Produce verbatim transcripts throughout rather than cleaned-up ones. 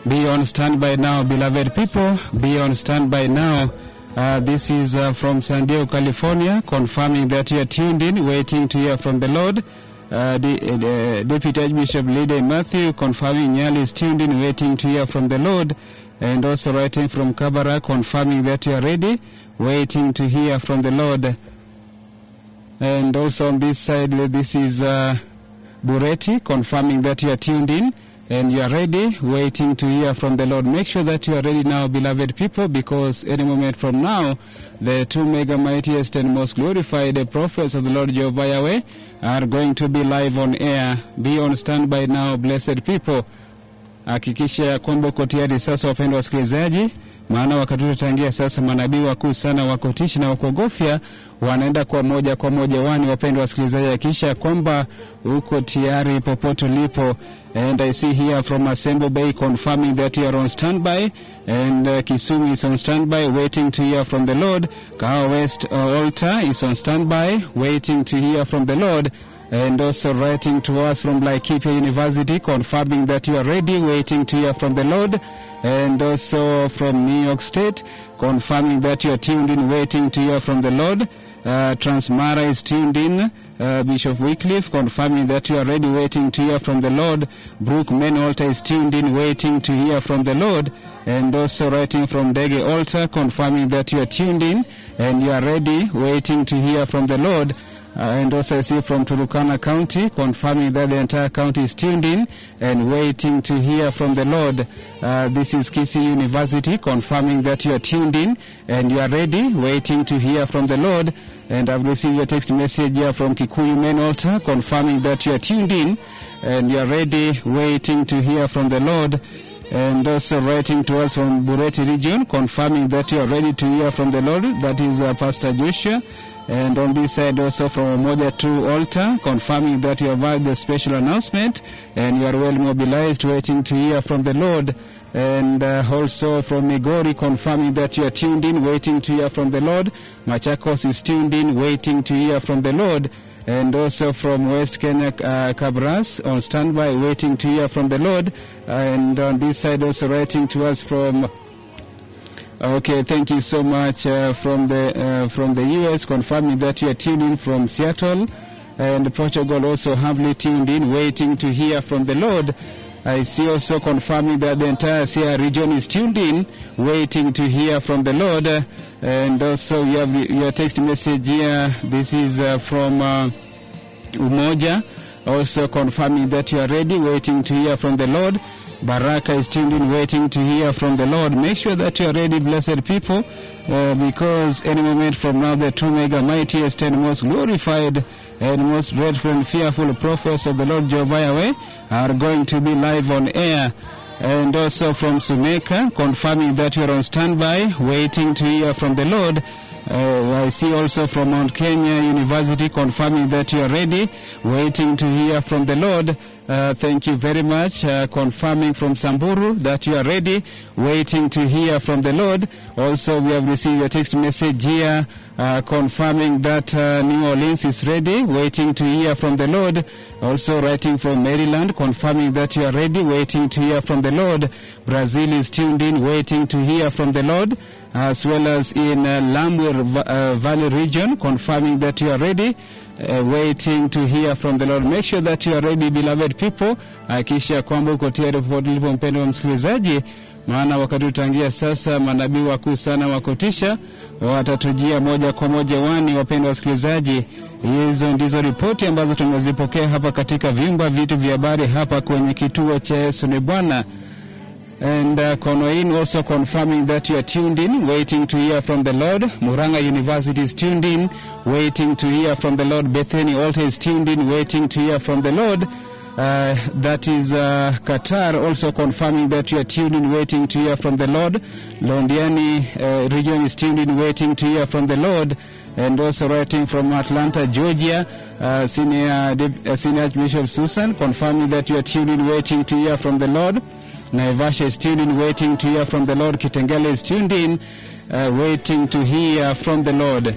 Be on standby now, beloved people. Be on standby now. Uh, this is uh, from San Diego, California, confirming that you are tuned in, waiting to hear from the Lord. Uh, the, uh, Deputy Archbishop Lydia Matthew, confirming Nyali is tuned in, waiting to hear from the Lord. And also writing from Kabara, confirming that you are ready, waiting to hear from the Lord. And also on this side, this is uh, Bureti, confirming that you are tuned in and you are ready, waiting to hear from the Lord. Make sure that you are ready now, beloved people, because any moment from now, the two mega mightiest and most glorified prophets of the Lord Jehovah Yahweh are going to be live on air. Be on standby now, blessed people. Hakikisha kwamba uko tayari sasa, wapendwa wasikilizaji, maana wakati tutangia sasa manabii wakuu sana wakotishi na wakogofya wanaenda kwa moja kwa moja wani. Wapendwa wasikilizaji, hakikisha kwamba uko tayari popote ulipo. And I see here from Assembly Bay confirming that you are on standby, and uh, Kisumu is on standby, waiting to hear from the Lord. Kahawa West uh, Altar is on standby, waiting to hear from the Lord. And also writing to us from Laikipia University, confirming that you are ready, waiting to hear from the Lord. And also from New York State, confirming that you are tuned in, waiting to hear from the Lord. Uh, Transmara is tuned in. Uh, Bishop Wycliffe, confirming that you are ready, waiting to hear from the Lord. Brook Main Altar is tuned in, waiting to hear from the Lord. And also writing from Dege Altar, confirming that you are tuned in and you are ready, waiting to hear from the Lord. Uh, and also I see from Turukana County, confirming that the entire county is tuned in and waiting to hear from the Lord. Uh, this is Kisii University, confirming that you are tuned in and you are ready, waiting to hear from the Lord. And I've received a text message here from Kikuyu Main Altar, confirming that you are tuned in and you are ready, waiting to hear from the Lord. And also writing to us from Bureti region, confirming that you are ready to hear from the Lord. That is uh, Pastor Joshua. And on this side also from Umoja two Altar, confirming that you have heard the special announcement and you are well mobilized, waiting to hear from the Lord. And uh, also from Migori, confirming that you are tuned in, waiting to hear from the Lord. Machakos is tuned in, waiting to hear from the Lord. And also from West Kenya, uh, Kabras, on standby, waiting to hear from the Lord. Uh, and on this side also writing to us from... Okay, thank you so much uh, from the uh, from the U S, confirming that you are tuned in from Seattle. And Portugal also humbly tuned in, waiting to hear from the Lord. I see also confirming that the entire Sierra region is tuned in, waiting to hear from the Lord. Uh, and also you have your text message here. This is uh, from uh, Umoja, also confirming that you are ready, waiting to hear from the Lord. Baraka is tuned in, waiting to hear from the Lord. Make sure that you are ready, blessed people, uh, because any moment from now, the two mega mightiest and most glorified and most dreadful and fearful prophets of the Lord Jehovah Yahweh are going to be live on air. And also from Sumeka, confirming that you are on standby, waiting to hear from the Lord. Uh, I see also from Mount Kenya University, confirming that you are ready, waiting to hear from the Lord. Uh, thank you very much. Uh, confirming from Samburu that you are ready, waiting to hear from the Lord. Also, we have received a text message here, uh, confirming that uh, New Orleans is ready, waiting to hear from the Lord. Also writing from Maryland, confirming that you are ready, waiting to hear from the Lord. Brazil is tuned in, waiting to hear from the Lord. As well as in uh, Lamwe uh, Valley region, confirming that you are ready, uh, waiting to hear from the Lord. Make sure that you are ready, beloved people. Hakikisha kwamba uko tayari popote ulipo, mpendwa msikilizaji, maana wakati utangia sasa manabii wakuu sana wakotisha watatujia moja kwa moja wani. Wapendwa wasikilizaji, hizo ndizo ripoti ambazo tumezipokea hapa katika vyumba vitu vya habari hapa kwenye kituo cha Yesu ni Bwana. And uh, Konoin also confirming that you are tuned in, waiting to hear from the Lord. Muranga University is tuned in, waiting to hear from the Lord. Bethany Altar is tuned in, waiting to hear from the Lord. Uh, that is uh, Qatar, also confirming that you are tuned in, waiting to hear from the Lord. Londiani uh, region is tuned in, waiting to hear from the Lord. And also writing from Atlanta, Georgia, uh, Senior, uh, Senior Archbishop Susan, confirming that you are tuned in, waiting to hear from the Lord. Naivasha is tuned in, waiting to hear from the Lord. Kitengele is tuned in, uh, waiting to hear from the Lord.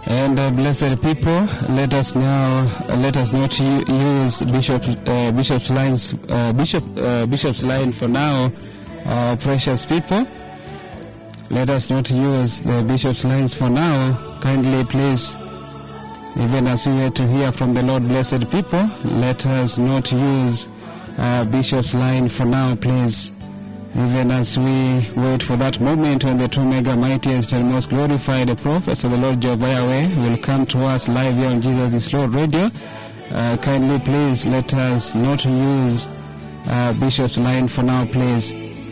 And uh, blessed people, let us now uh, let us not u- use Bishop uh, Bishop's lines uh, Bishop uh, Bishop's line for now, uh, precious people. Let us not use the Bishop's lines for now. Kindly, please, even as we wait to hear from the Lord, blessed people, let us not use uh, Bishop's line for now, please. Even as we wait for that moment when the two mega mightiest and most glorified prophets of the Lord Jehovah Yahweh will come to us live here on Jesus is Lord Radio, uh, kindly please let us not use uh, Bishop's line for now, please.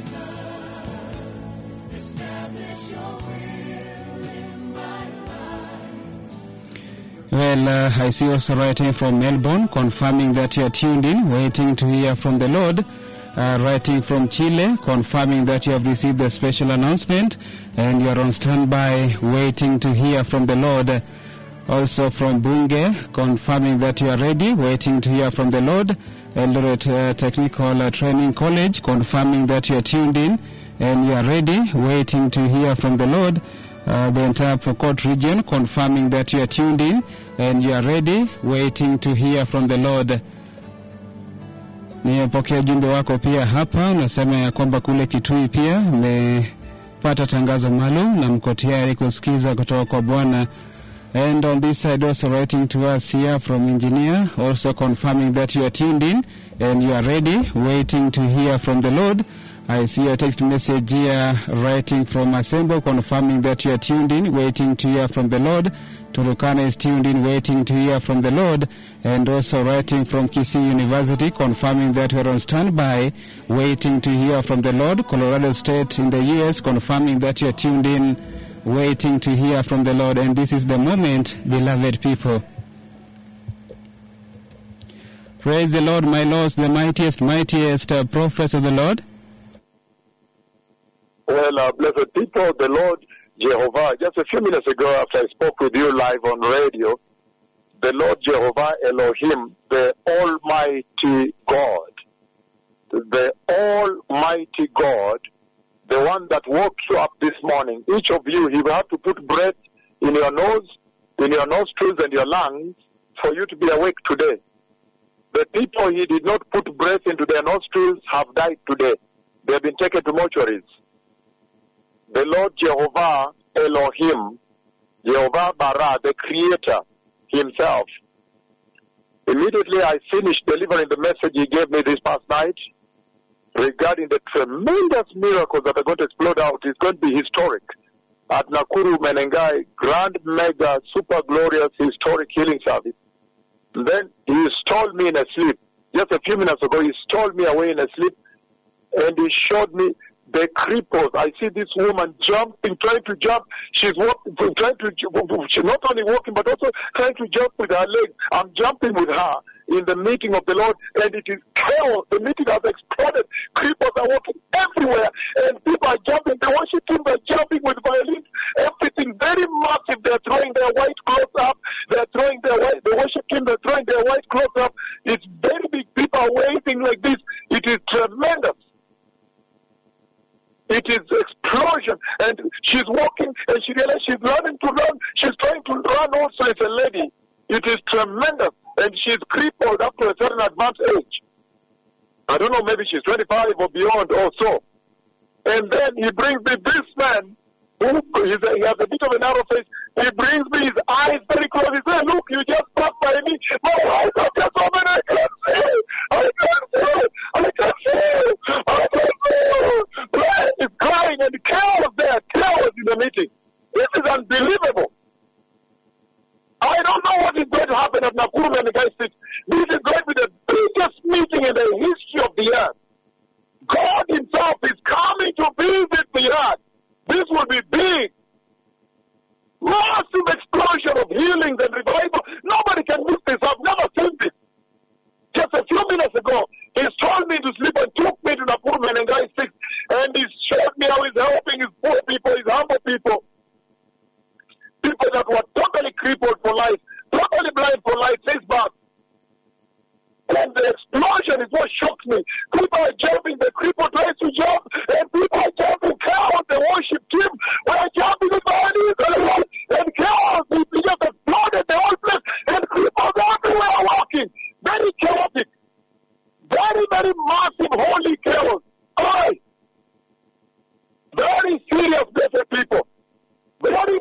Well, uh, I see also writing from Melbourne, confirming that you are tuned in, waiting to hear from the Lord. Uh, writing from Chile, confirming that you have received the special announcement and you are on standby, waiting to hear from the Lord. Also from Bunge, confirming that you are ready, waiting to hear from the Lord. Eldoret uh, Technical uh, Training College, confirming that you are tuned in and you are ready, waiting to hear from the Lord. Uh, the entire Pokot region, confirming that you are tuned in and you are ready, waiting to hear from the Lord. Nimepokea ujumbe wako pia hapa, unasema ya kwamba kule Kitui pia mmepata tangazo maalum na mko tayari kusikiza kutoka kwa Bwana. And on this side also writing to us here from engineer, also confirming that you are tuned in and you are ready, waiting to hear from the Lord. I see a text message here writing from Asembo, confirming that you are tuned in, waiting to hear from the Lord. Turukana is tuned in, waiting to hear from the Lord. And also writing from Kisii University, confirming that we are on standby, waiting to hear from the Lord. Colorado State in the U S, confirming that you are tuned in, waiting to hear from the Lord. And this is the moment, beloved people. Praise the Lord, my lords, the mightiest, mightiest uh, prophets of the Lord. Well, uh, blessed people, the Lord Jehovah, just a few minutes ago after I spoke with you live on radio, the Lord Jehovah Elohim, the Almighty God, the Almighty God, the one that woke you up this morning, each of you, he will have to put breath in your nose, in your nostrils and your lungs for you to be awake today. The people he did not put breath into their nostrils have died today. They have been taken to mortuaries. The Lord Jehovah Elohim, Jehovah Bara, the Creator himself. Immediately I finished delivering the message he gave me this past night regarding the tremendous miracles that are going to explode out. It's going to be historic at Nakuru Menengai, grand, mega, super glorious, historic healing service. And then he stole me in a sleep. Just a few minutes ago, he stole me away in a sleep and he showed me the cripples. I see this woman jumping, trying to jump. She's walking, trying to, she's not only walking, but also trying to jump with her legs. I'm jumping with her in the meeting of the Lord, and it is chaos. The meeting has exploded. Cripples are walking everywhere, and people are jumping. The worship teams are jumping with violins. Everything very massive. They're throwing their white clothes up. They're throwing their white, the worship team, they're throwing their white clothes up. It's very big. People are waving like this. It is tremendous. It is explosion, and she's walking, and she realizes she's learning to run. She's trying to run also as a lady. It is tremendous, and she's crippled up to a certain advanced age. I don't know, maybe she's twenty-five or beyond or so. And then he brings me this man, who he's a, he has a bit of a narrow face. He brings me his eyes very close. He says, look, you just passed by me. My eyes are just open. I can't see. I can't see. I can't see. I can't see. Brian is crying and chaos there. Chaos in the meeting. This is unbelievable. I don't know what is going to happen at Nakuru Menengai State. This is going to be the biggest meeting in the history of the earth. God himself is coming to visit the earth. This will be big. Massive explosion of healings and revival. Nobody can miss this. I've never seen this. Just a few minutes ago, he told me to sleep and took me to Nakuru Menengai State, and he showed me how he's helping his poor people, his humble people. People that were totally crippled for life, totally blind for life, face back. And the explosion is what shocks me. People are jumping, the cripple tries to jump, and people are jumping. Chaos, the worship team, we are jumping the bodies, and chaos. It's just a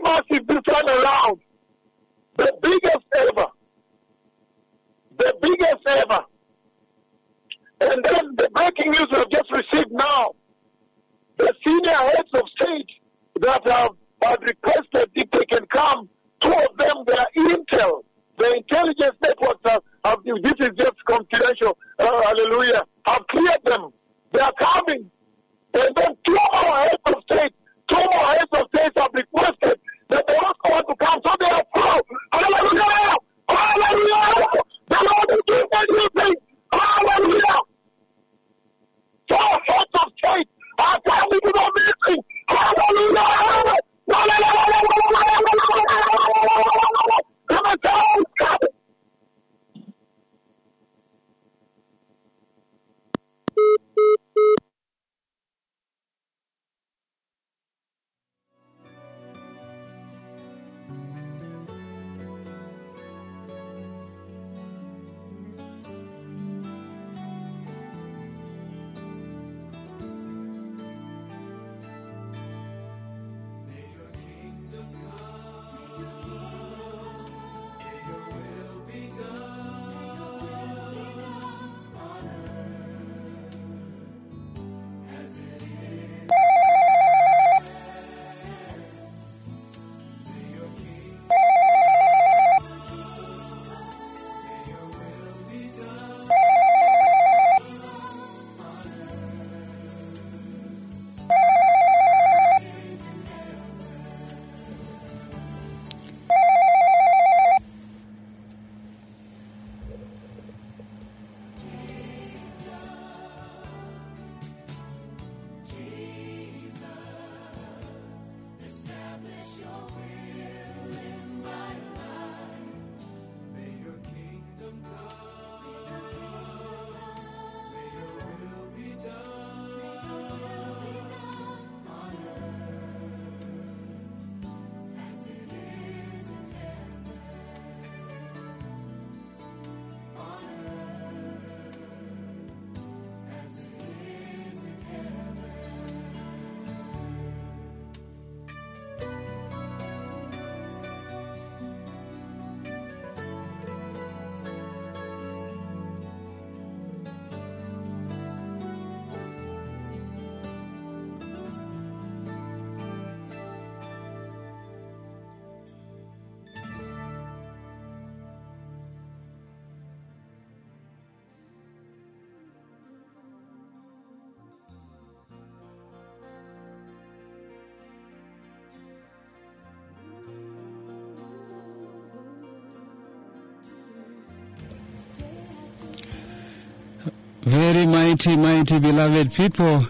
massive this time around. The biggest ever. The biggest ever. And then the breaking news we have just received now. The senior heads of state that have, have requested if they can come, two of them, their intel, the intelligence networks have, have this is just confidential, uh, hallelujah, have cleared them. They are coming. And then two more heads of state, two more heads of state have requested that they also want to come. So they are full. Hallelujah! Hallelujah! The Lord is doing a new thing. Hallelujah! Four heads of state are coming to the meeting. Hallelujah! Very mighty, mighty, beloved people.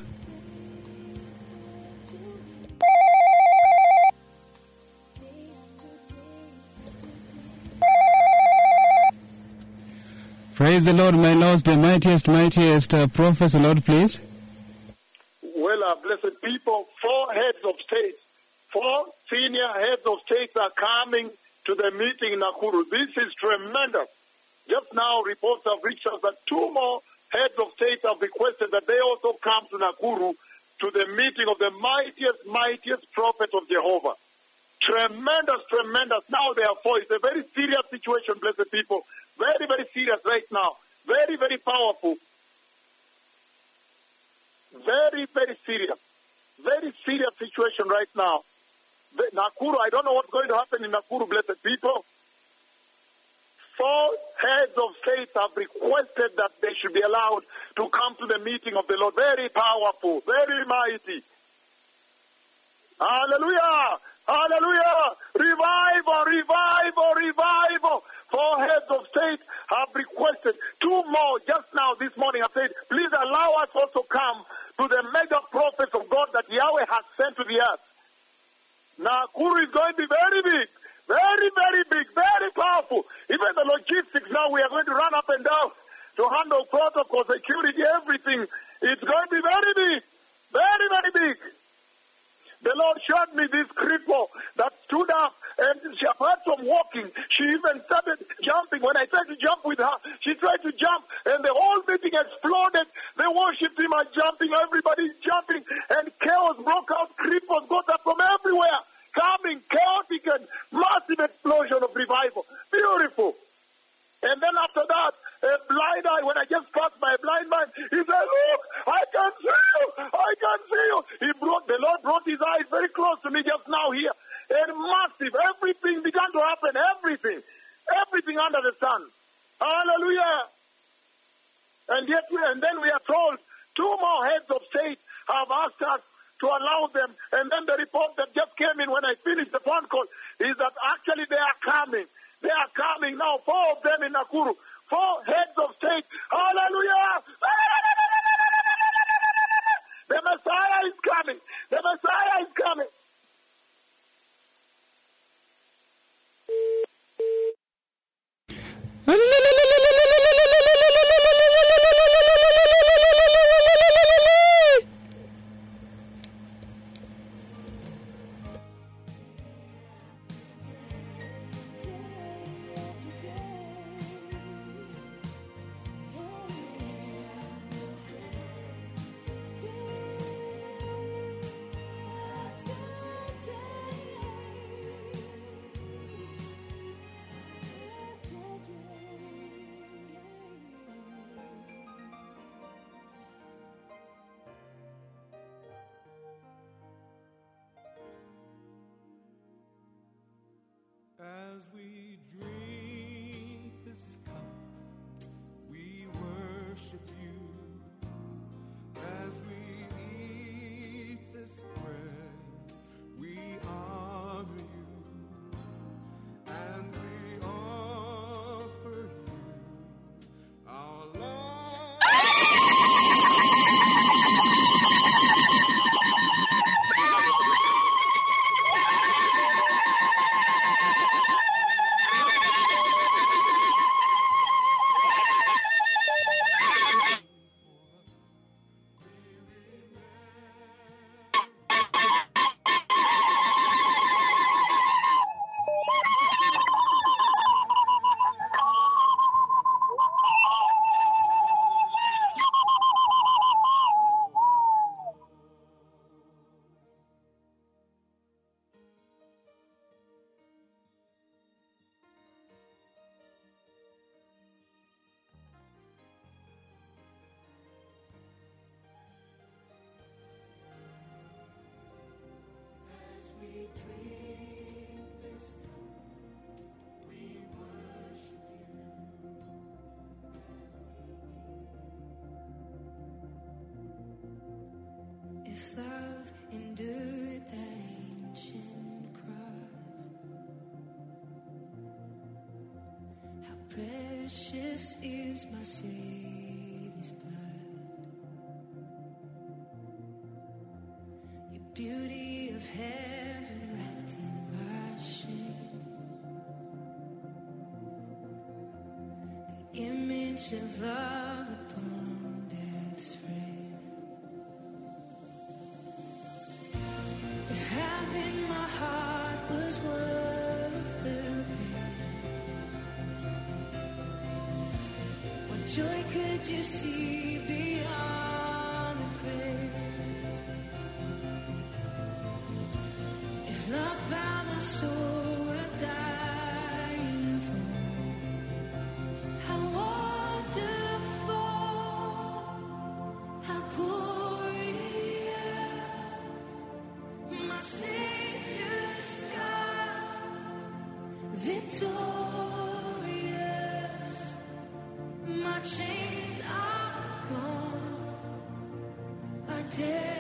Praise the Lord, my Lord, the mightiest, mightiest uh, prophet, Lord, please. Well, uh, blessed people, four heads of state, four senior heads of state are coming to the meeting in Nakuru. This is tremendous. Just now, reports have reached us that two more heads of state have requested that they also come to Nakuru to the meeting of the mightiest, mightiest prophet of Jehovah. Tremendous, tremendous. Now they are four. It's a very serious situation, blessed people. Very, very serious right now. Very, very powerful. Very, very serious. Very serious situation right now. The, Nakuru, I don't know what's going to happen in Nakuru, blessed people. Four heads of state have requested that they should be allowed to come to the meeting of the Lord. Very powerful, very mighty. Hallelujah! Hallelujah! Revival, revival, revival. Four heads of state have requested. Two more just now this morning have said, please allow us also come to the mega prophets of God that Yahweh has sent to the earth. Nakuru is going to be very big. Very, very big, very powerful. Even the logistics now, we are going to run up and down to handle protocol, security, everything. It's going to be very big, very, very big. The Lord showed me this cripple that stood up, and she, apart from walking, she even started jumping. When I tried to jump with her, she tried to jump, and the whole meeting exploded. The worship team are jumping, everybody's jumping, and chaos broke out. Cripples got up from everywhere, coming, chaos. chaotic and massive explosion of revival. Beautiful. And then after that, a blind eye, when I just passed by a blind man, he said, look, I can see you, I can see you. He brought, the Lord brought his eyes very close to me just now here. And massive, everything began to happen, everything. Everything under the sun. Hallelujah. And yet, and then we are told two more heads of state have asked us to allow them. And then the report that just came in when I finished the phone call is that actually they are coming. They are coming now, four of them in Nakuru. Four heads of state. Hallelujah. The Messiah is coming. The Messiah is coming. As we drink this cup, we worship you. As we eat this bread, we honor you. And we offer you our love. If love endured that ancient cross, how precious is my Savior's blood. Your beauty of heaven wrapped in my shame, the image of love upon death's frame. If having my heart was worth the pain, what joy could you see beyond the grave? If love found my soul worth dying for, how wonderful, how glorious, my Savior's scars, victorious, my chains are gone, I dare